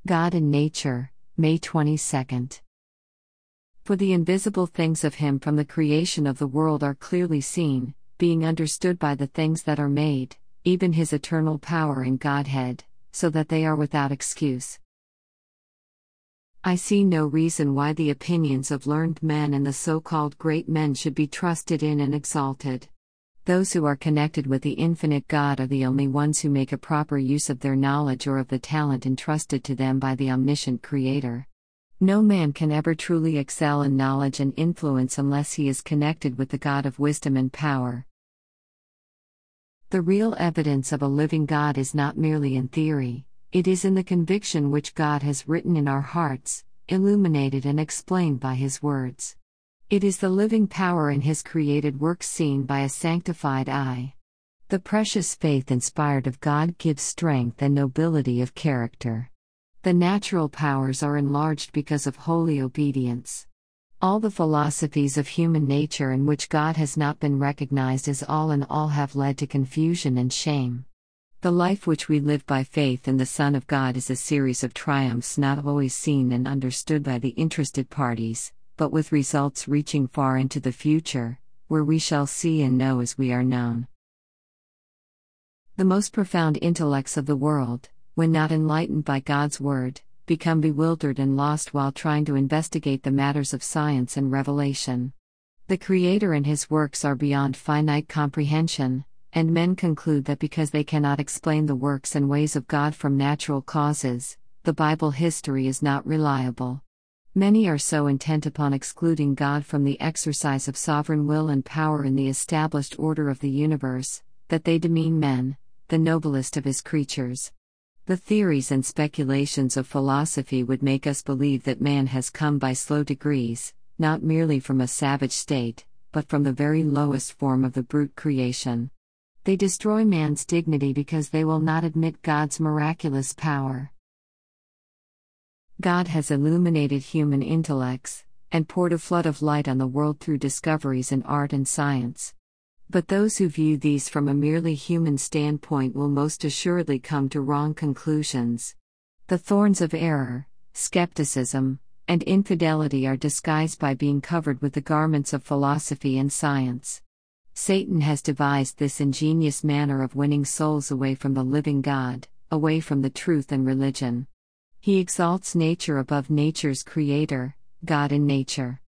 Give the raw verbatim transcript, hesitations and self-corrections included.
God in Nature, May twenty-second. For the invisible things of Him from the creation of the world are clearly seen, being understood by the things that are made, even His eternal power and Godhead, so that they are without excuse. I see no reason why the opinions of learned men and the so-called great men should be trusted in and exalted. Those who are connected with the infinite God are the only ones who make a proper use of their knowledge or of the talent entrusted to them by the omniscient Creator. No man can ever truly excel in knowledge and influence unless he is connected with the God of wisdom and power. The real evidence of a living God is not merely in theory, it is in the conviction which God has written in our hearts, illuminated and explained by His words. It is the living power in His created works seen by a sanctified eye. The precious faith inspired of God gives strength and nobility of character. The natural powers are enlarged because of holy obedience. All the philosophies of human nature in which God has not been recognized as all in all have led to confusion and shame. The life which we live by faith in the Son of God is a series of triumphs not always seen and understood by the interested parties, but with results reaching far into the future, where we shall see and know as we are known. The most profound intellects of the world, when not enlightened by God's word, become bewildered and lost while trying to investigate the matters of science and revelation. The Creator and His works are beyond finite comprehension, and men conclude that because they cannot explain the works and ways of God from natural causes, the Bible history is not reliable. Many are so intent upon excluding God from the exercise of sovereign will and power in the established order of the universe, that they demean men, the noblest of His creatures. The theories and speculations of philosophy would make us believe that man has come by slow degrees, not merely from a savage state, but from the very lowest form of the brute creation. They destroy man's dignity because they will not admit God's miraculous power. God has illuminated human intellects, and poured a flood of light on the world through discoveries in art and science. But those who view these from a merely human standpoint will most assuredly come to wrong conclusions. The thorns of error, skepticism, and infidelity are disguised by being covered with the garments of philosophy and science. Satan has devised this ingenious manner of winning souls away from the living God, away from the truth and religion. He exalts nature above nature's creator, God in nature.